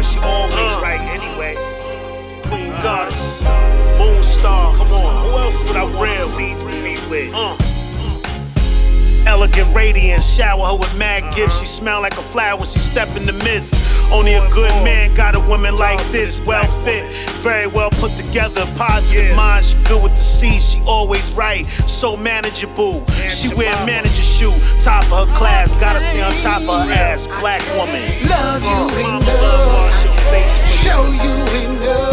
she always right anyway. Queen Goddess, Moon Star, come on. Who else would I want the seeds to be with? Elegant radiance, shower her with mad gifts. She smell like a flower when she step in the mist. Only a good man got a woman like this, well fit, very well put together, positive mind. She good with the C, she always right, so manageable. She wear manager shoe, top of her class, gotta stay on top of her ass. Black woman, love you enough, show you enough.